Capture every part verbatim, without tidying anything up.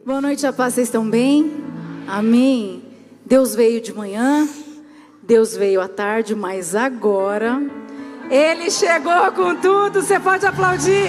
Boa noite, a paz, vocês estão bem? Amém. Deus veio de manhã, Deus veio à tarde, mas agora Ele chegou com tudo. Você pode aplaudir.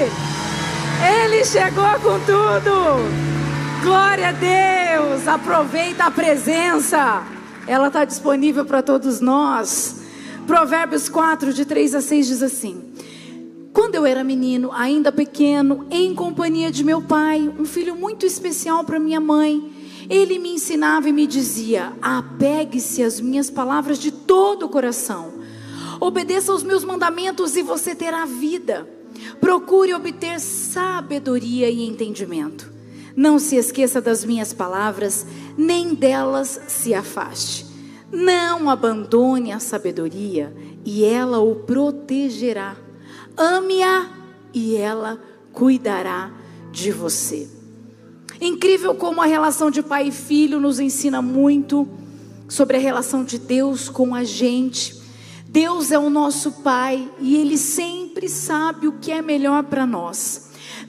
Ele chegou com tudo. Glória a Deus. Aproveita a presença, ela está disponível para todos nós. Provérbios quatro, de três a seis diz assim: quando eu era menino, ainda pequeno, em companhia de meu pai, um filho muito especial para minha mãe, ele me ensinava e me dizia: apegue-se às minhas palavras de todo o coração, obedeça aos meus mandamentos e você terá vida. Procure obter sabedoria e entendimento. Não se esqueça das minhas palavras, nem delas se afaste. Não abandone a sabedoria e ela o protegerá. Ame-a e ela cuidará de você. Incrível como a relação de pai e filho nos ensina muito sobre a relação de Deus com a gente. Deus é o nosso pai e Ele sempre sabe o que é melhor para nós.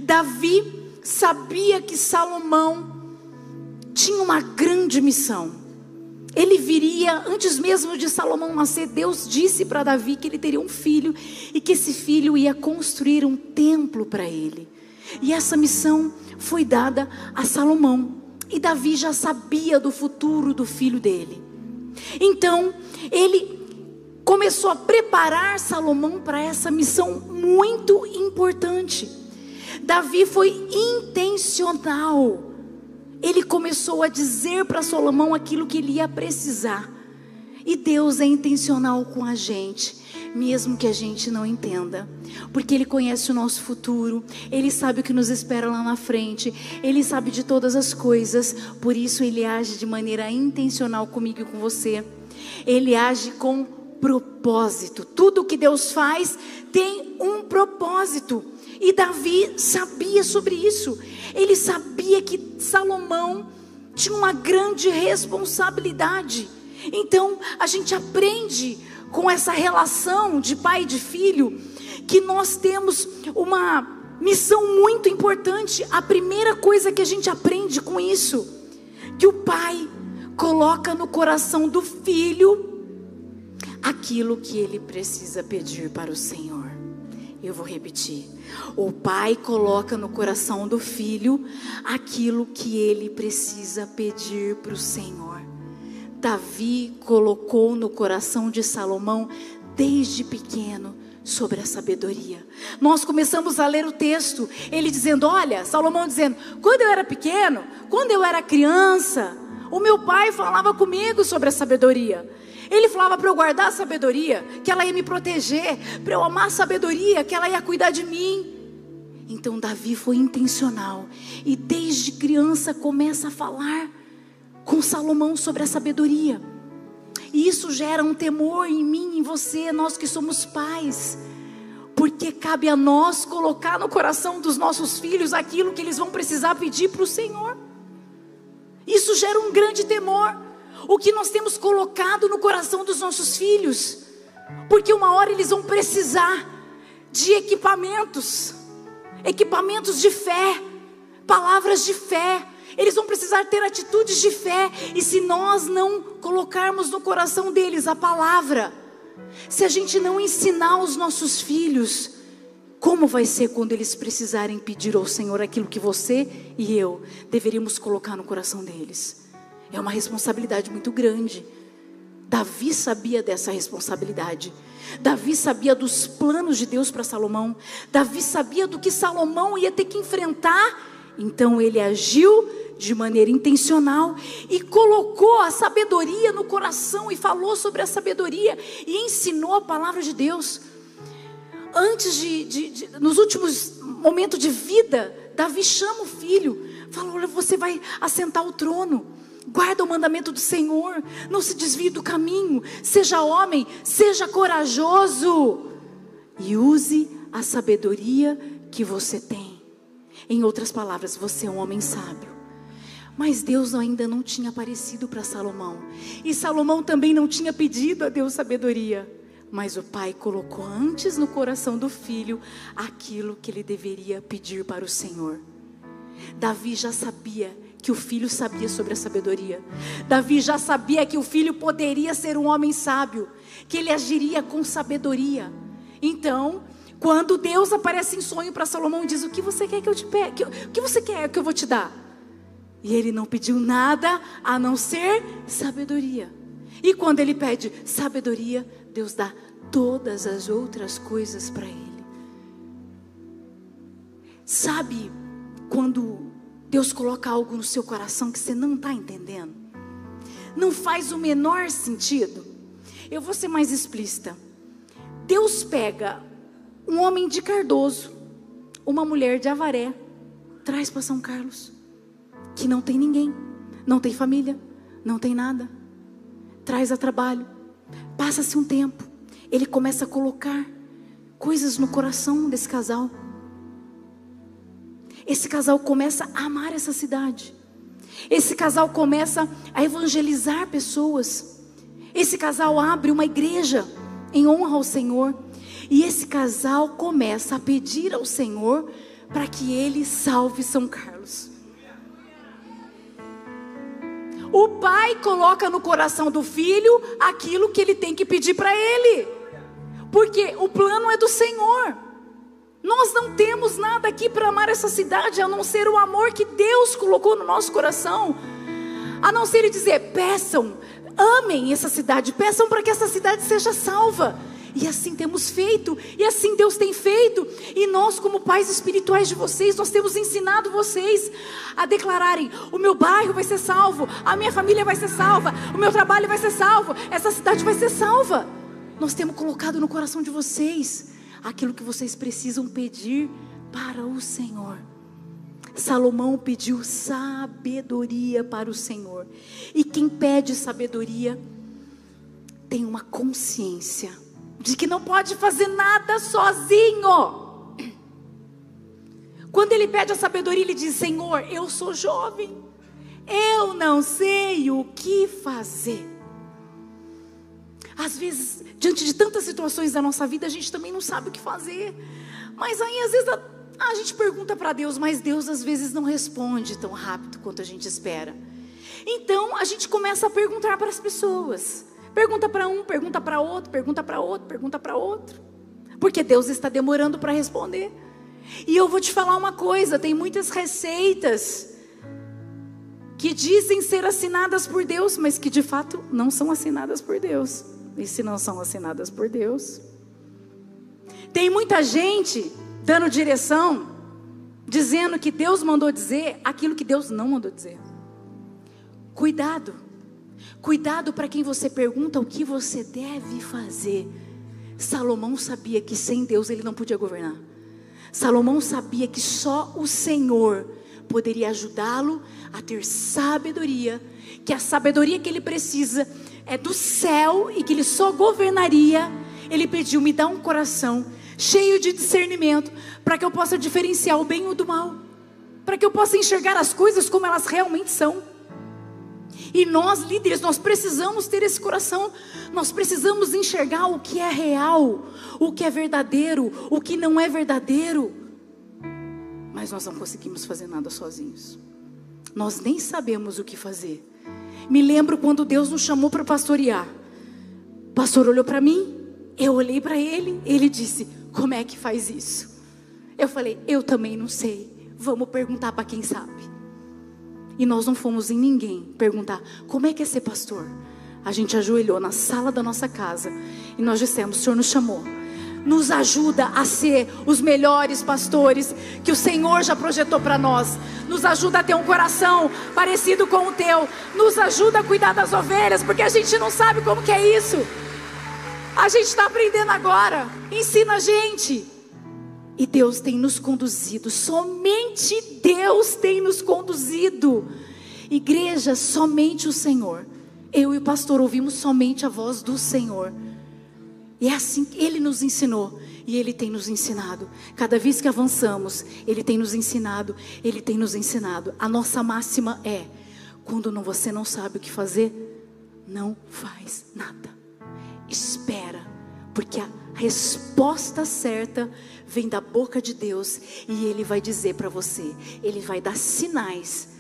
Davi sabia que Salomão tinha uma grande missão. Ele viria, antes mesmo de Salomão nascer, Deus disse para Davi que ele teria um filho e que esse filho ia construir um templo para ele. E essa missão foi dada a Salomão. E Davi já sabia do futuro do filho dele. Então, ele começou a preparar Salomão para essa missão muito importante. Davi foi intencional. Ele começou a dizer para Salomão aquilo que ele ia precisar. E Deus é intencional com a gente, mesmo que a gente não entenda, porque Ele conhece o nosso futuro, Ele sabe o que nos espera lá na frente, Ele sabe de todas as coisas. Por isso Ele age de maneira intencional comigo e com você. Ele age com propósito. Tudo que Deus faz tem um propósito. E Davi sabia sobre isso. Ele sabia que Salomão tinha uma grande responsabilidade. Então a gente aprende com essa relação de pai e de filho que nós temos uma missão muito importante. A primeira coisa que a gente aprende com isso, que o pai coloca no coração do filho aquilo que ele precisa pedir para o Senhor. Eu vou repetir. O pai coloca no coração do filho aquilo que ele precisa pedir para o Senhor. Davi colocou no coração de Salomão desde pequeno sobre a sabedoria. Nós começamos a ler o texto, ele dizendo, olha, Salomão dizendo: quando eu era pequeno, quando eu era criança, o meu pai falava comigo sobre a sabedoria. Ele falava para eu guardar a sabedoria, que ela ia me proteger, para eu amar a sabedoria, que ela ia cuidar de mim. Então Davi foi intencional e desde criança começa a falar com Salomão sobre a sabedoria. E isso gera um temor em mim, em você, nós que somos pais, porque cabe a nós colocar no coração dos nossos filhos aquilo que eles vão precisar pedir para o Senhor. Isso gera um grande temor. O que nós temos colocado no coração dos nossos filhos, porque uma hora eles vão precisar de equipamentos, equipamentos de fé, palavras de fé. Eles vão precisar ter atitudes de fé. E se nós não colocarmos no coração deles a palavra, se a gente não ensinar os nossos filhos, como vai ser quando eles precisarem pedir ao Senhor aquilo que você e eu deveríamos colocar no coração deles? É uma responsabilidade muito grande. Davi sabia dessa responsabilidade. Davi sabia dos planos de Deus para Salomão. Davi sabia do que Salomão ia ter que enfrentar. Então ele agiu de maneira intencional e colocou a sabedoria no coração e falou sobre a sabedoria e ensinou a palavra de Deus. Antes de, de, de nos últimos momentos de vida, Davi chama o filho, fala: olha, você vai assentar o trono, guarda o mandamento do Senhor, não se desvie do caminho, seja homem, seja corajoso e use a sabedoria que você tem. Em outras palavras, você é um homem sábio. Mas Deus ainda não tinha aparecido para Salomão, e Salomão também não tinha pedido a Deus sabedoria. Mas o pai colocou antes no coração do filho aquilo que ele deveria pedir para o Senhor. Davi já sabia que o filho sabia sobre a sabedoria. Davi já sabia que o filho poderia ser um homem sábio, que ele agiria com sabedoria. Então, quando Deus aparece em sonho para Salomão e diz: o que você quer que eu te pegue? O que você quer que eu vou te dar? E ele não pediu nada a não ser sabedoria. E quando ele pede sabedoria, Deus dá todas as outras coisas para ele. Sabe quando Deus coloca algo no seu coração que você não está entendendo? Não faz o menor sentido. Eu vou ser mais explícita. Deus pega um homem de Cardoso, uma mulher de Avaré, traz para São Carlos, que não tem ninguém, não tem família, não tem nada, traz a trabalho. Passa-se um tempo, ele começa a colocar coisas no coração desse casal. Esse casal começa a amar essa cidade. Esse casal começa a evangelizar pessoas. Esse casal abre uma igreja em honra ao Senhor. E esse casal começa a pedir ao Senhor para que Ele salve São Carlos. O pai coloca no coração do filho aquilo que ele tem que pedir para ele, porque o plano é do Senhor. Nós não temos nada aqui para amar essa cidade, a não ser o amor que Deus colocou no nosso coração. A não ser Ele dizer: peçam, amem essa cidade, peçam para que essa cidade seja salva. E assim temos feito, e assim Deus tem feito. E nós, como pais espirituais de vocês, nós temos ensinado vocês a declararem: o meu bairro vai ser salvo, a minha família vai ser salva, o meu trabalho vai ser salvo, essa cidade vai ser salva. Nós temos colocado no coração de vocês aquilo que vocês precisam pedir para o Senhor. Salomão pediu sabedoria para o Senhor. E quem pede sabedoria tem uma consciência de que não pode fazer nada sozinho. Quando ele pede a sabedoria, ele diz: Senhor, eu sou jovem, eu não sei o que fazer. Às vezes, diante de tantas situações da nossa vida, a gente também não sabe o que fazer. Mas aí às vezes a, a gente pergunta para Deus, mas Deus às vezes não responde tão rápido quanto a gente espera. Então a gente começa a perguntar para as pessoas. Pergunta para um, pergunta para outro, pergunta para outro, pergunta para outro. Porque Deus está demorando para responder. E eu vou te falar uma coisa: tem muitas receitas que dizem ser assinadas por Deus, mas que de fato não são assinadas por Deus. E se não são assinadas por Deus, tem muita gente dando direção, dizendo que Deus mandou dizer aquilo que Deus não mandou dizer. Cuidado, cuidado para quem você pergunta o que você deve fazer. Salomão sabia que sem Deus ele não podia governar. Salomão sabia que só o Senhor poderia ajudá-lo a ter sabedoria, que a sabedoria que ele precisa é do céu e que ele só governaria. Ele pediu: me dá um coração cheio de discernimento, para que eu possa diferenciar o bem e o do mal, para que eu possa enxergar as coisas como elas realmente são. E nós líderes, nós precisamos ter esse coração. Nós precisamos enxergar o que é real, o que é verdadeiro, o que não é verdadeiro. Mas nós não conseguimos fazer nada sozinhos. Nós nem sabemos o que fazer. Me lembro quando Deus nos chamou para pastorear. O pastor olhou para mim, eu olhei para ele, ele disse: como é que faz isso? Eu falei: eu também não sei, vamos perguntar para quem sabe. E nós não fomos em ninguém perguntar como é que é ser pastor. A gente ajoelhou na sala da nossa casa e nós dissemos: o Senhor nos chamou, nos ajuda a ser os melhores pastores que o Senhor já projetou para nós. Nos ajuda a ter um coração parecido com o teu. Nos ajuda a cuidar das ovelhas, porque a gente não sabe como que é isso. A gente está aprendendo agora. Ensina a gente. E Deus tem nos conduzido. Somente Deus tem nos conduzido. Igreja, somente o Senhor. Eu e o pastor ouvimos somente a voz do Senhor. E é assim que Ele nos ensinou. E Ele tem nos ensinado. Cada vez que avançamos, Ele tem nos ensinado. Ele tem nos ensinado. A nossa máxima é: quando não, você não sabe o que fazer, não faz nada. Espera. Porque a resposta certa vem da boca de Deus. E Ele vai dizer para você. Ele vai dar sinais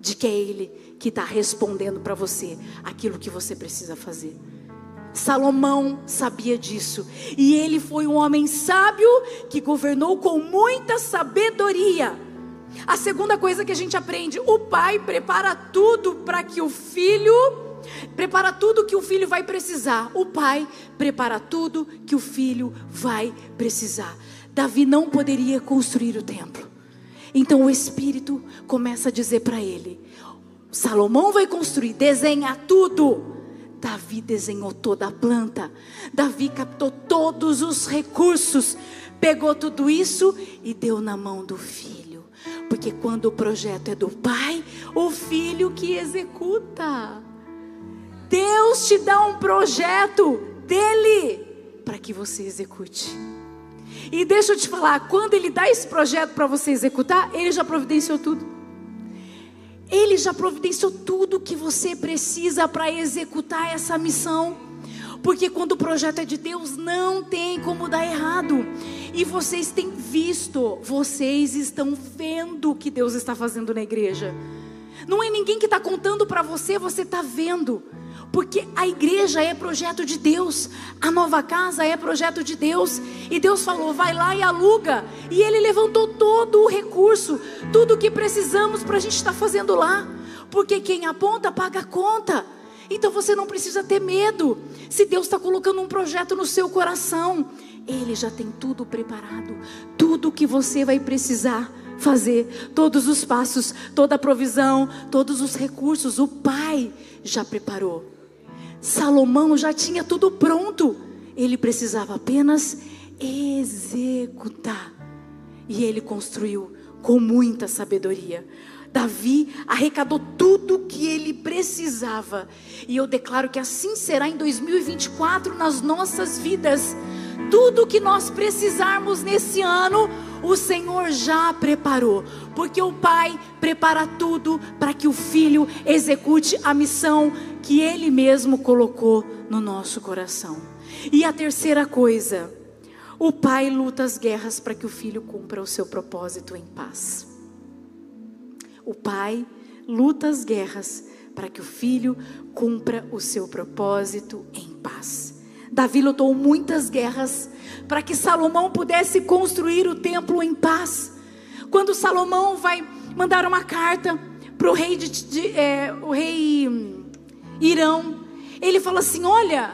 de que é Ele que está respondendo para você aquilo que você precisa fazer. Salomão sabia disso, e ele foi um homem sábio que governou com muita sabedoria. A segunda coisa que a gente aprende: o pai prepara tudo para que o filho, prepara tudo que o filho vai precisar. O pai prepara tudo que o filho vai precisar. Davi não poderia construir o templo, então o Espírito começa a dizer para ele: Salomão vai construir, desenha tudo. Davi desenhou toda a planta, Davi captou todos os recursos, pegou tudo isso e deu na mão do filho, porque quando o projeto é do pai, o filho que executa. Deus te dá um projeto dele para que você execute. E deixa eu te falar, quando ele dá esse projeto para você executar, ele já providenciou tudo. Ele já providenciou tudo que você precisa para executar essa missão. Porque quando o projeto é de Deus, não tem como dar errado. E vocês têm visto, vocês estão vendo o que Deus está fazendo na igreja. Não é ninguém que está contando para você, você está vendo. Porque a igreja é projeto de Deus, a nova casa é projeto de Deus. E Deus falou: vai lá e aluga. E Ele levantou todo o recurso, tudo o que precisamos para a gente estar fazendo lá. Porque quem aponta paga a conta. Então você não precisa ter medo. Se Deus está colocando um projeto no seu coração, Ele já tem tudo preparado, tudo o que você vai precisar fazer, todos os passos, toda a provisão, todos os recursos, o Pai já preparou. Salomão já tinha tudo pronto, ele precisava apenas executar. E ele construiu com muita sabedoria. Davi arrecadou tudo o que ele precisava. E eu declaro que assim será em dois mil e vinte e quatro nas nossas vidas. Tudo que nós precisarmos nesse ano, o Senhor já preparou. Porque o Pai prepara tudo para que o Filho execute a missão que Ele mesmo colocou no nosso coração. E a terceira coisa: o Pai luta as guerras para que o Filho cumpra o seu propósito em paz. O Pai luta as guerras para que o Filho cumpra o seu propósito em paz. Davi lutou muitas guerras para que Salomão pudesse construir o templo em paz. Quando Salomão vai mandar uma carta para o rei, de, de, é, o rei Irão, ele fala assim: olha,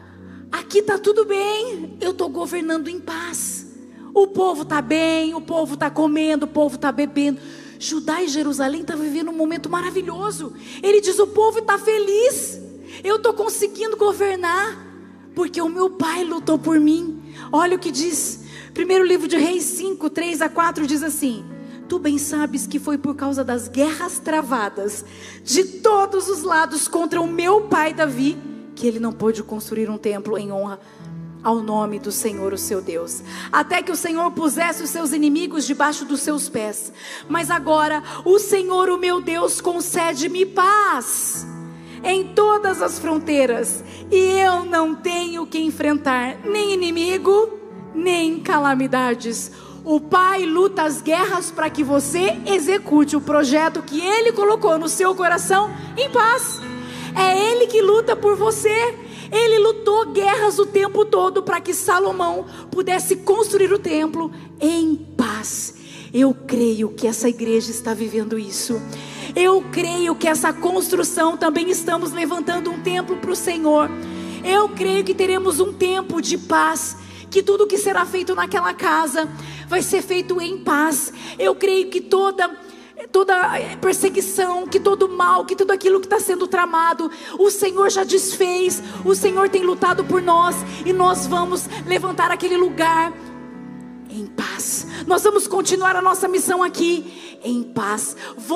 aqui está tudo bem, eu estou governando em paz. O povo está bem, o povo está comendo, o povo está bebendo. Judá e Jerusalém está vivendo um momento maravilhoso. Ele diz: o povo está feliz, eu estou conseguindo governar, porque o meu Pai lutou por mim. Olha o que diz, primeiro livro de Reis cinco, três a quatro, diz assim: tu bem sabes que foi por causa das guerras travadas de todos os lados contra o meu pai Davi, que ele não pôde construir um templo em honra ao nome do Senhor, o seu Deus, até que o Senhor pusesse os seus inimigos debaixo dos seus pés. Mas agora o Senhor, o meu Deus, concede-me paz em todas as fronteiras, e eu não tenho que enfrentar nem inimigo, nem calamidades. O Pai luta as guerras para que você execute o projeto que Ele colocou no seu coração em paz. É Ele que luta por você. Ele lutou guerras o tempo todo para que Salomão pudesse construir o templo em paz. Eu creio que essa igreja está vivendo isso. Eu creio que essa construção também estamos levantando um templo para o Senhor. Eu creio que teremos um tempo de paz, que tudo que será feito naquela casa vai ser feito em paz. Eu creio que toda, toda perseguição, que todo mal, que tudo aquilo que está sendo tramado, o Senhor já desfez. O Senhor tem lutado por nós, e nós vamos levantar aquele lugar em paz. Nós vamos continuar a nossa missão aqui em paz.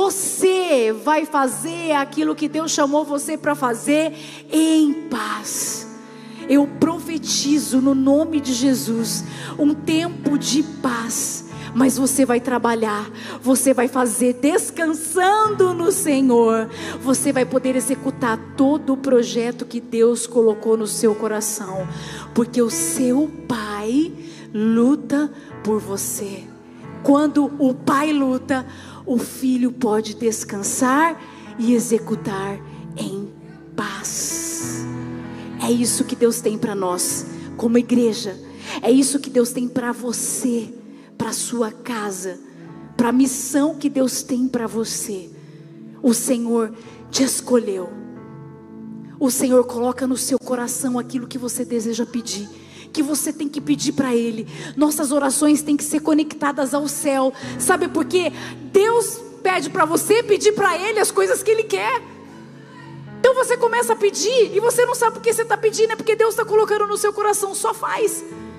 Você vai fazer aquilo que Deus chamou você para fazer em paz. Eu profetizo no nome de Jesus um tempo de paz. Mas você vai trabalhar, você vai fazer descansando no Senhor. Você vai poder executar todo o projeto que Deus colocou no seu coração, porque o seu Pai luta por você. Quando o Pai luta, o filho pode descansar e executar em paz. É isso que Deus tem para nós como igreja. É isso que Deus tem para você, para a sua casa, para a missão que Deus tem para você. O Senhor te escolheu. O Senhor coloca no seu coração aquilo que você deseja pedir, que você tem que pedir para Ele. Nossas orações têm que ser conectadas ao céu. Sabe por quê? Deus pede para você pedir para Ele as coisas que Ele quer. Então você começa a pedir e você não sabe por que você está pedindo, é porque Deus está colocando no seu coração. Só faz.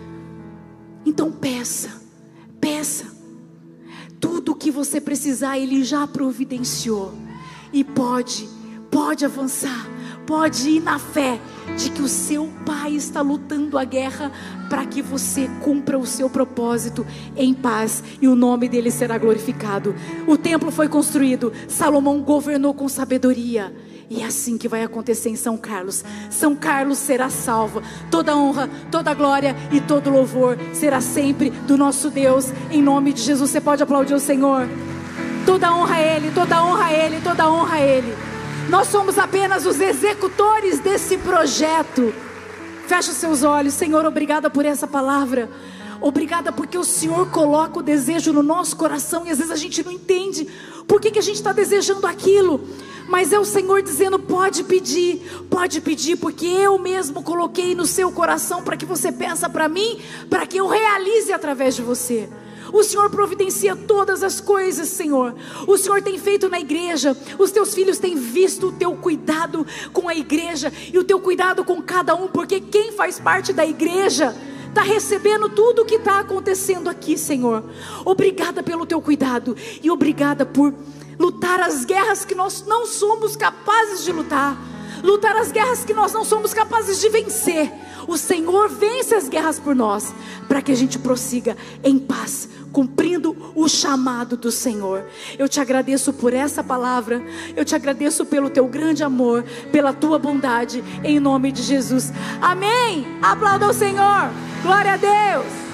Então peça, peça. Tudo o que você precisar Ele já providenciou. E pode, pode avançar, pode ir na fé de que o seu Pai está lutando a guerra para que você cumpra o seu propósito em paz e o nome dele será glorificado. O templo foi construído, Salomão governou com sabedoria. E é assim que vai acontecer em São Carlos. São Carlos será salvo. Toda honra, toda glória e todo louvor será sempre do nosso Deus, em nome de Jesus. Você pode aplaudir o Senhor. Toda honra a Ele, toda honra a Ele, toda honra a Ele. Nós somos apenas os executores desse projeto. Fecha os seus olhos. Senhor, obrigada por essa palavra. Obrigada porque o Senhor coloca o desejo no nosso coração e às vezes a gente não entende por que, que a gente está desejando aquilo. Mas é o Senhor dizendo, pode pedir, pode pedir, porque eu mesmo coloquei no seu coração para que você peça para mim, para que eu realize através de você. O Senhor providencia todas as coisas, Senhor. O Senhor tem feito na igreja. Os teus filhos têm visto o teu cuidado com a igreja e o teu cuidado com cada um, porque quem faz parte da igreja está recebendo tudo o que está acontecendo aqui, Senhor. Obrigada pelo teu cuidado e obrigada por lutar as guerras que nós não somos capazes de lutar, lutar as guerras que nós não somos capazes de vencer. O Senhor vence as guerras por nós, para que a gente prossiga em paz, cumprindo o chamado do Senhor. Eu te agradeço por essa palavra, eu te agradeço pelo teu grande amor, pela tua bondade, em nome de Jesus, amém. Aplauda o Senhor, glória a Deus.